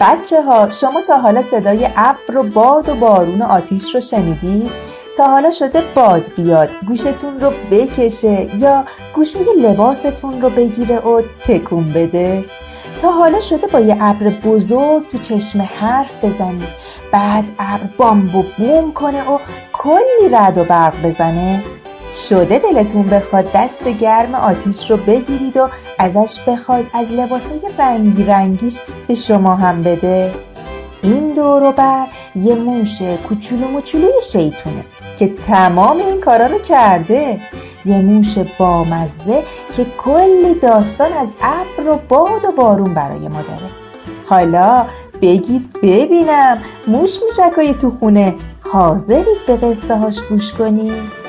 بچه ها، شما تا حالا صدای ابر و باد و بارون و آتیش رو شنیدید؟ تا حالا شده باد بیاد گوشتون رو بکشه یا گوشه لباستون رو بگیره و تکون بده؟ تا حالا شده با یه ابر بزرگ تو چشم حرف بزنید، بعد ابر بامب و بوم کنه و کلی رعد و برق بزنه؟ شده دلتون بخواد دست گرم آتیش رو بگیرید و ازش بخواید از لباسای رنگی رنگیش به شما هم بده؟ این دور و بر یه موش کوچولو موچولوی شیطونه که تمام این کارا رو کرده. یه موش بامزه که کلی داستان از ابر و باد و بارون برای ما داره. حالا بگید ببینم، موش موشکای تو خونه حاضرید به قصه هاش گوش کنید؟